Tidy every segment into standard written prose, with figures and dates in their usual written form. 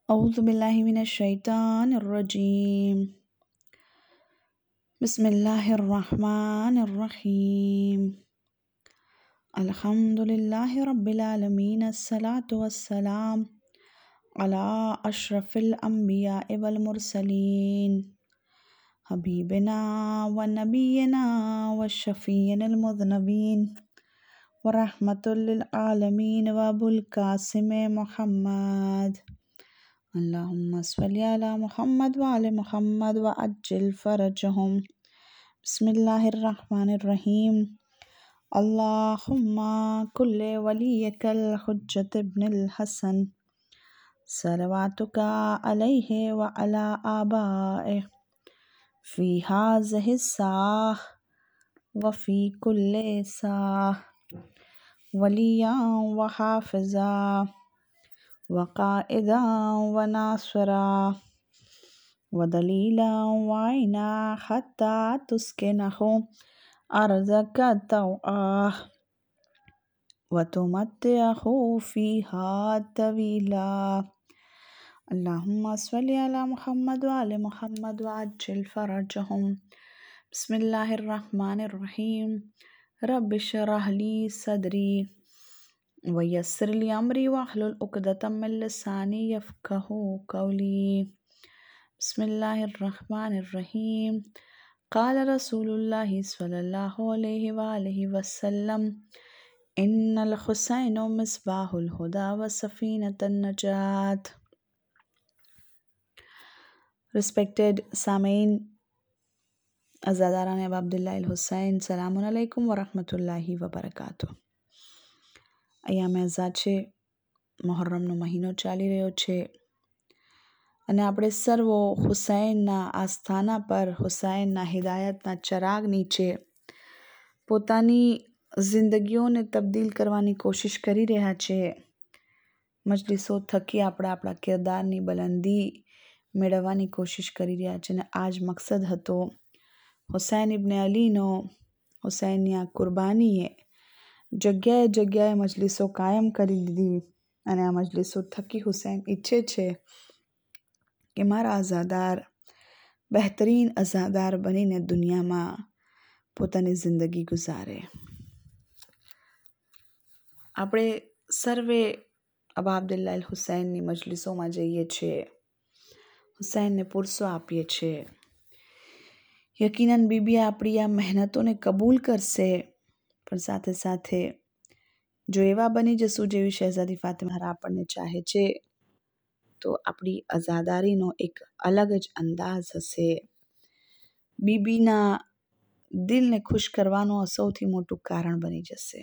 أعوذ بالله من الشيطان الرجيم بسم الله الرحمن الرحيم الحمد لله رب العالمين الصلاة والسلام على أشرف الأنبياء والمرسلين حبيبنا ونبينا والشفيع المذنبين ورحمة للعالمين وأبو القاسم محمد اللهم صل على محمد وعلى محمد وعجل فرجهم بسم الله الرحمن الرحيم اللهم كل وليك الحجة ابن الحسن صلواتك عليه وعلى آبائه في هذه الساعة وفي كل ساعة وليا وحافظا وقائدا وناصرا ودليلا وعينا حتى تسكنه أرضك طوعا وتمتعه فيها طويلا اللهم صل على محمد وعلى محمد وعجل فرجهم بسم الله الرحمن الرحيم رب اشرح لي صدري ويسر لي أمري واحلل عقدة من لساني يفقه قولي بسم الله الرحمن الرحيم قال رسول الله صلى الله عليه وآله وسلم إن الحسين مصباح الهدى وسفينة النجاة. Respected Samain, Azadarane Abdullah al-Hussein, Salamun alaikum wa rahmatullahi wa barakatuh. અહીંયા આઝાદ છે, મોહર્રમનો મહિનો ચાલી રહ્યો છે અને આપણે સર્વો હુસૈનના આસ્થાના પર, હુસૈનના હિદાયતના ચરાગ નીચે પોતાની જિંદગીઓને તબદીલ કરવાની કોશિશ કરી રહ્યા છે. મજલિસો થકી આપણે આપણા કિરદારની બલંદી મેળવવાની કોશિશ કરી રહ્યા છે અને આ જ મકસદ હતો. હુસૈન ઇબ્ન અલીનો, હુસૈનની આ કુરબાનીએ જગ્યાએ જગ્યાએ મજલિસો કાયમ કરી દીધી અને આ મજલિસો થકી હુસૈન ઈચ્છે છે કે મારા અઝાદાર બહેતરીન અઝાદાર બનીને દુનિયામાં પોતાની જિંદગી ગુજારે. આપણે સર્વે અબા અબ્દુલ્લાહ અલ હુસૈનની મજલિસોમાં જઈએ છીએ, હુસૈનને પુરસો આપીએ છીએ. યકીનન બીબી આપણી આ મહેનતોને કબૂલ કરશે, પણ સાથે સાથે જો એવા બની જશું જેવી શહેઝાદી ફાતિમા આપણને ચાહે છે તો આપણી અઝાદારીનો એક અલગ જ અંદાજ હશે. બીબીના દિલને ખુશ કરવાનું સૌથી મોટું કારણ બની જશે.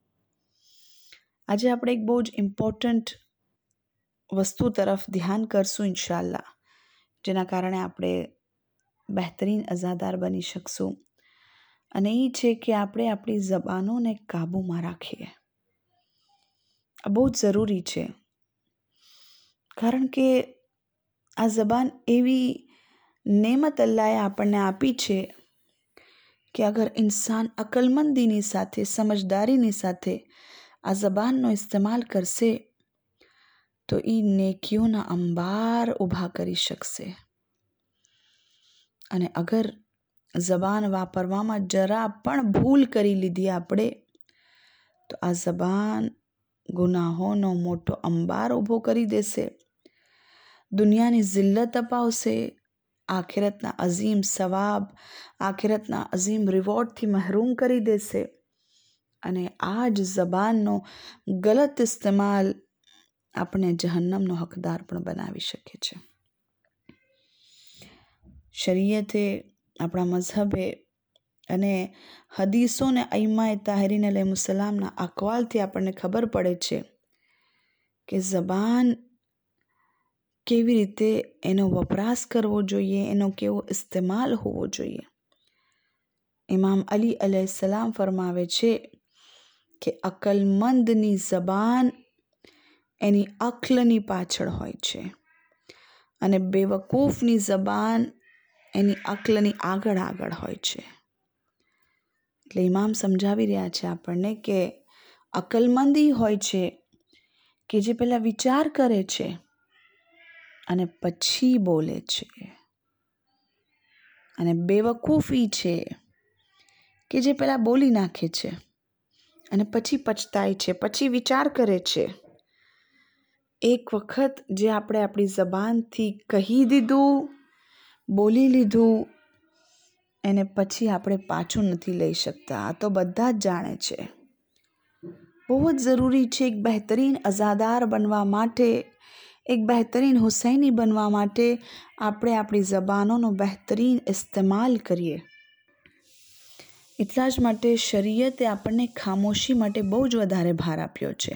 આજે આપણે એક બહુ જ ઇમ્પોર્ટન્ટ વસ્તુ તરફ ધ્યાન કરશું ઇન્શાલ્લાહ, જેના કારણે આપણે બહેતરીન અઝાદાર બની શકશું. અને એ છે કે આપણે આપણી ઝબાનોને કાબૂમાં રાખીએ. આ બહુ જ જરૂરી છે, કારણ કે આ ઝબાન એવી નેમત અલ્લાહે આપણને આપી છે કે અગર ઇન્સાન અકલમંદીની સાથે, સમજદારીની સાથે આ ઝબાનનો ઇસ્તેમાલ કરશે તો એ નેકીઓના અંબાર ઊભા કરી શકશે. અને અગર ઝબાન વાપરવામાં જરા પણ ભૂલ કરી લીધી આપણે તો આ ઝબાન ગુનાહોનો મોટો અંબાર ઊભો કરી દેશે, દુનિયાની જિલ્લત અપાવશે, આખિરતના અઝીમ સવાબ, આખિરતના અઝીમ રિવોર્ડથી મહરૂમ કરી દેશે. અને આ જ ઝબાનનો ગલત ઇસ્તેમાલ આપણે જહન્નમનો હકદાર પણ બનાવી શકે છે. શરીયતે, આપણા મઝહબે અને હદીસોને અઈમાએ તાહરીન અલૈહિસ્સલામના અકવાલથી આપણને ખબર પડે છે કે ઝબાન કેવી રીતે એનો વપરાશ કરવો જોઈએ, એનો કેવો ઇસ્તેમાલ હોવો જોઈએ. ઇમામ અલી અલૈહિસ્સલામ ફરમાવે છે કે અકલમંદની ઝબાન એની અક્લની પાછળ હોય છે અને બેવકૂફની ઝબાન એની અક્લની આગળ આગળ હોય છે. એટલે ઇમામ સમજાવી રહ્યા છે આપણને કે અકલમંદી હોય છે કે જે પહેલાં વિચાર કરે છે અને પછી બોલે છે. અને બેવકૂફી છે કે જે પહેલાં બોલી નાખે છે અને પછી પછતાય છે, પછી વિચાર કરે છે. એક વખત જે આપણે આપણી જબાનથી કહી દીધું, બોલી લીધું, એને પછી આપણે પાછું નથી લઈ શકતા. આ તો બધા જ જાણે છે. બહુ જ જરૂરી છે એક બહેતરીન અઝાદાર બનવા માટે, એક બહેતરીન હુસૈની બનવા માટે આપણે આપણી ઝબાનોનો બહેતરીન ઇસ્તેમાલ કરીએ. એટલા જ માટે શરીયતે આપણને ખામોશી માટે બહુ જ વધારે ભાર આપ્યો છે.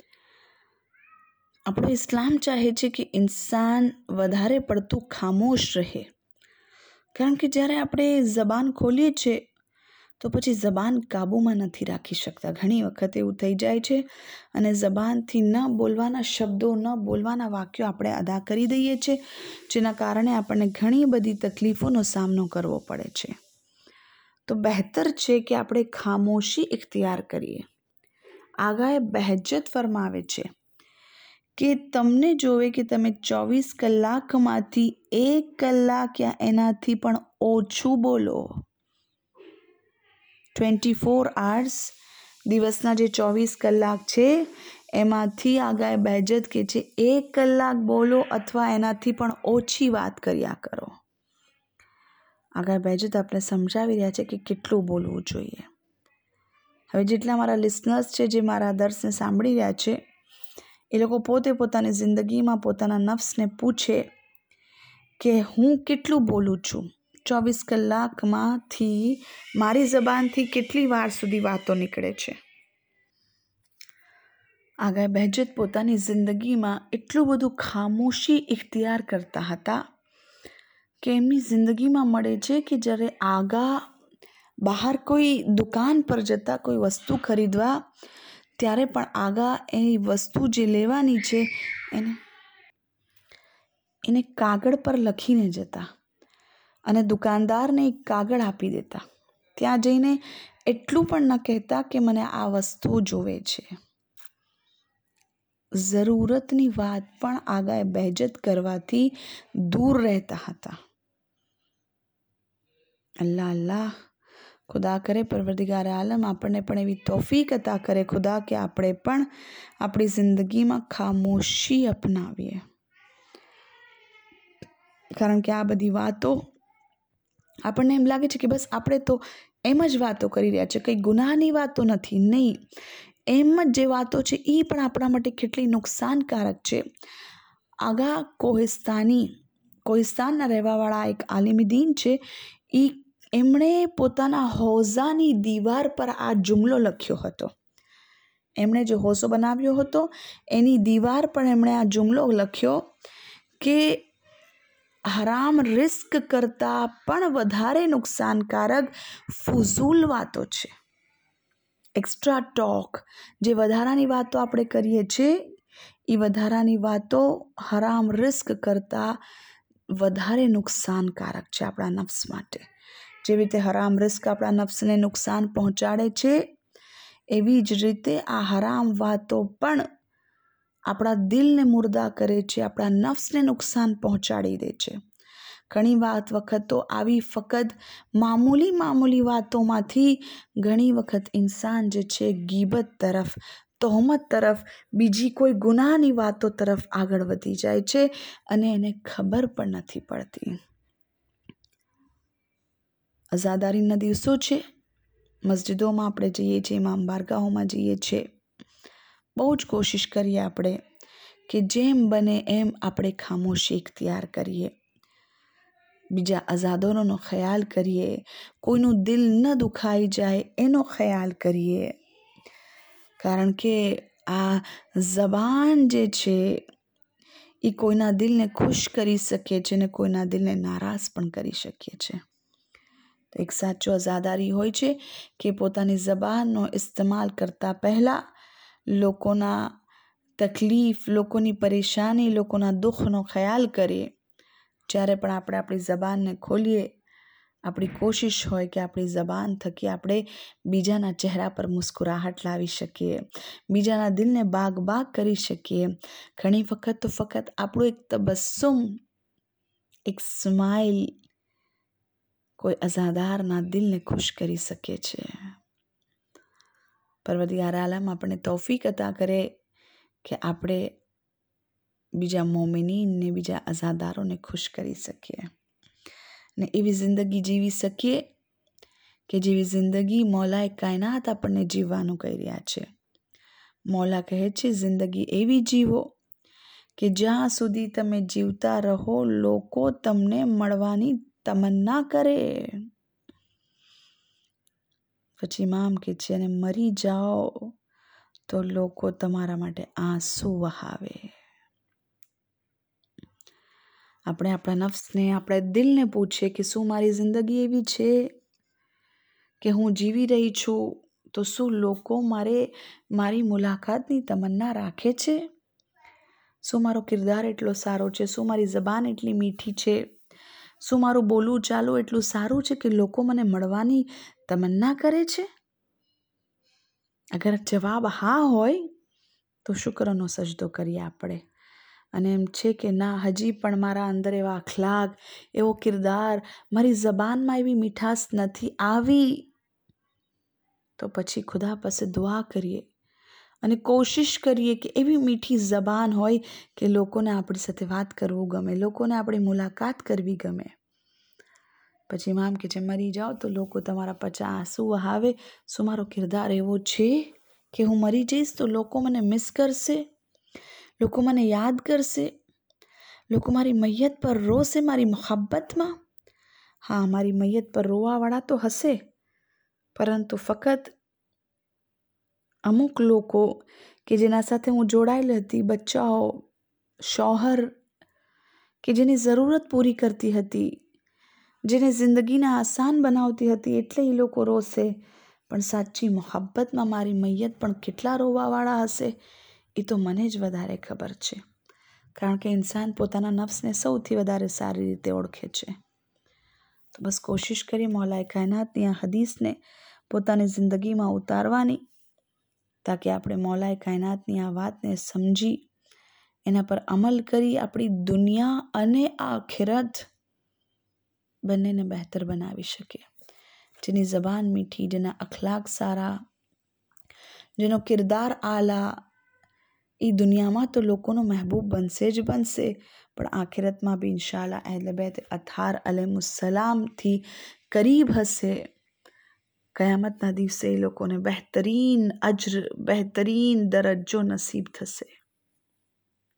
આપણો ઇસ્લામ ચાહે છે કે ઇન્સાન વધારે પડતું ખામોશ રહે. કારણ કે જ્યારે આપણે જબાન ખોલીએ છીએ તો પછી જબાન કાબૂમાં નથી રાખી શકતા. ઘણી વખત એવું થઈ જાય છે અને જબાનથી ન બોલવાના શબ્દો, ન બોલવાના વાક્યો આપણે અદા કરી દઈએ છીએ, જેના કારણે આપણને ઘણી બધી તકલીફોનો સામનો કરવો પડે છે. તો બહેતર છે કે આપણે ખામોશી ઇખ્તિયાર કરીએ. આગાએ બહેજત ફરમાવે છે કે તમને જોવે કે તમે 24 કલાકમાંથી 1 કલાક યા એનાથી પણ ઓછું બોલો. 24 hours દિવસના જે 24 કલાક છે એમાંથી આગાએ બહેજત કે છે 1 કલાક બોલો અથવા એનાથી પણ ઓછી વાત કર્યા કરો. આગાએ બહેજત આપણે સમજાવી રહ્યા છે કે કેટલું બોલવું જોઈએ. હવે જેટલા મારા લિસનર્સ છે જે મારા દર્શને સાંભળી રહ્યા છે એ લોકો પોતે પોતાની જિંદગીમાં પોતાના નફ્સને પૂછે કે હું કેટલું બોલું છું. 24 કલાકમાંથી મારી જબાનથી કેટલી વાર સુધી વાતો નીકળે છે. આગાએ બહેજત પોતાની જિંદગીમાં એટલું બધું ખામોશી ઇખ્તિયાર કરતા હતા કે એમની જિંદગીમાં મળે છે કે જ્યારે આગા બહાર કોઈ દુકાન પર જતા કોઈ વસ્તુ ખરીદવા, ત્યારે પણ આગા એ વસ્તુ જે લેવાની છે એને કાગળ પર લખીને જતા અને દુકાનદારને એક કાગળ આપી દેતા. ત્યાં જઈને એટલું પણ ન કહેતા કે મને આ વસ્તુ જોવે છે. જરૂરતની વાત પણ આગાએ બહેજત કરવાથી દૂર રહેતા હતા. અલ્લાહ ખુદા કરે પરવરદિગાર આલમ આપણને પણ એવી તૌફીક અતા કરે ખુદા કે આપણે પણ આપણી જિંદગીમાં ખામોશી અપનાવીએ. કારણ કે આ બધી વાતો આપણને એમ લાગે છે કે બસ આપણે તો એમ જ વાતો કરી રહ્યા છે, કંઈ ગુનાહની વાતો નથી. નહીં, એમ જ જે વાતો છે એ પણ આપણા માટે કેટલી નુકસાનકારક છે. આગા કોહિસ્તાનના રહેવાવાળા એક આલિમી દીન છે, એમણે પોતાના હોઝાની દીવાર પર આ જુમલો લખ્યો હતો. એમણે જે હોઝો બનાવ્યો હતો એની દીવાર પર એમણે આ જુમલો લખ્યો કે હરામ રિસ્ક કરતાં પણ વધારે નુકસાનકારક ફુઝૂલ વાતો છે. એક્સ્ટ્રા ટોક, જે વધારાની વાતો આપણે કરીએ છીએ એ વધારાની વાતો હરામ રિસ્ક કરતાં વધારે નુકસાનકારક છે આપણા નફ્સ માટે. જેવી રીતે હરામ રિસ્ક આપણા નફ્સને નુકસાન પહોંચાડે છે, એવી જ રીતે આ હરામ વાતો પણ આપણા દિલને મુર્દા કરે છે, આપણા નફ્સને નુકસાન પહોંચાડી દે છે. ઘણી વખત તો આવી ફક્ત મામૂલી વાતોમાંથી ઘણી વખત ઇન્સાન જે છે ગીબત તરફ, તહોમત તરફ, બીજી કોઈ ગુનાહની વાતો તરફ આગળ વધી જાય છે અને એને ખબર પણ નથી પડતી. અઝાદારીના દિવસો છે, મસ્જિદોમાં આપણે જઈએ છીએ, ઇમામ બારગાહોમાં જઈએ છીએ. બહુ જ કોશિશ કરીએ આપણે કે જેમ બને એમ આપણે ખામોશી ઇખ્તિયાર કરીએ, બીજા અઝાદરોનો ખ્યાલ કરીએ, કોઈનું દિલ ન દુખાઈ જાય એનો ખ્યાલ કરીએ. કારણ કે આ જબાન જે છે એ કોઈના દિલને ખુશ કરી શકે છે ને કોઈના દિલને નારાજ પણ કરી શકે છે. તો એક સાચો અઝાદારી હોય છે કે પોતાની જબાનનો ઇસ્તેમાલ કરતાં પહેલાં લોકોના તકલીફ, લોકોની પરેશાની, લોકોના દુઃખનો ખ્યાલ કરીએ. જ્યારે પણ આપણે આપણી જબાનને ખોલીએ આપણી કોશિશ હોય કે આપણી ઝબાન થકી આપણે બીજાના ચહેરા પર મુસ્કુરાહટ લાવી શકીએ, બીજાના દિલને બાગ બાગ કરી શકીએ. ઘણી વખત તો ફક્ત આપણું એક તબસ્સુમ, એક સ્માઇલ કોઈ અઝાદારના દિલને ખુશ કરી શકે છે. પરવરદિગાર આલમ આપણને તૌફીક અતા કરે કે આપણે બીજા મોમિનીનને, બીજા અઝાદારોને ખુશ કરી શકીએ ને એવી જિંદગી જીવી શકીએ કે જેવી જિંદગી મૌલાએ કાયનાત આપણને જીવવાનું કહી રહ્યા છે. મૌલા કહે છે, જિંદગી એવી જીવો કે જ્યાં સુધી તમે જીવતા રહો લોકો તમને મળવાની તમન્ના કરે. પછી ઇમામ કે છે, અને મરી જાઓ તો લોકો તમારા માટે આંસુ વહાવે. આપણે આપણા નફ્સને, આપણા દિલને પૂછીએ કે શું મારી જિંદગી એવી છે કે હું જીવી રહી છું તો શું લોકો મારી મુલાકાતની તમન્ના રાખે છે? શું મારો કિરદાર એટલો સારો છે? શું મારી ઝબાન એટલી મીઠી છે? શું મારું બોલવું ચાલવું એટલું સારું છે કે લોકો મને મળવાની તમન્ના કરે છે? અગર જવાબ હા હોય તો શુક્રનો સજદો કરીએ આપણે. અને એમ છે કે ના, હજી પણ મારા અંદર એવા અખલાક, એવો કિરદાર, મારી ઝબાનમાં એવી મીઠાશ નથી આવી, તો પછી ખુદા પાસે દુઆ કરીએ અને કોશિશ કરીએ કે એવી મીઠી ઝબાન હોય કે લોકોને આપણી સાથે વાત કરવું ગમે, લોકોને આપણી મુલાકાત કરવી ગમે. પછી ઇમામ કે છે, મરી જાઓ તો લોકો તમારા પચા આંસુ વહાવે. શું મારો કિરદાર એવો છે કે હું મરી જઈશ તો લોકો મને મિસ કરશે, લોકો મને યાદ કરશે, લોકો મારી મૈયત પર રોશે મારી મોહબ્બતમાં? હા, મારી મૈયત પર રોવાવાળા તો હશે, પરંતુ ફક્ત અમુક લોકો કે જેના સાથે હું જોડાયેલ હતી, બચ્ચાઓ, શોહર, કે જેની જરૂરત પૂરી કરતી હતી, જેને જિંદગીને આસાન બનાવતી હતી, એટલે એ લોકો રોશે. પણ સાચી મોહબ્બતમાં મારી મૈયત પણ કેટલા રોવાવાળા હશે એ તો મને જ વધારે ખબર છે, કારણ કે ઇન્સાન પોતાના નફ્સને સૌથી વધારે સારી રીતે ઓળખે છે. તો બસ કોશિશ કરીએ મૌલાએ કાયનાતની આ હદીસને પોતાની જિંદગીમાં ઉતારવાની, તાકી આપણે મૌલાએ કાયનાતની આ વાતને સમજી એના પર અમલ કરી આપણી દુનિયા અને આખિરત બંનેને બહેતર બનાવી શકીએ. જેની ઝબાન મીઠી, જેના અખલાક સારા, જેનો કિરદાર આલા, એ દુનિયામાં તો લોકોનો મહેબૂબ બનશે જ બનશે, પણ આખિરતમાં બી ઇન્શાઅલ્લાહ અહલે બેત અથાર અલૈહિસ્સલામથી કરીબ હશે. કયામતના દિવસે એ લોકોને બહેતરીન અજ્ર, બહેતરીન દરજ્જો નસીબ થશે.